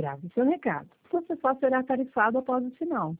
Grave seu recado. Você só será tarifado após o sinal.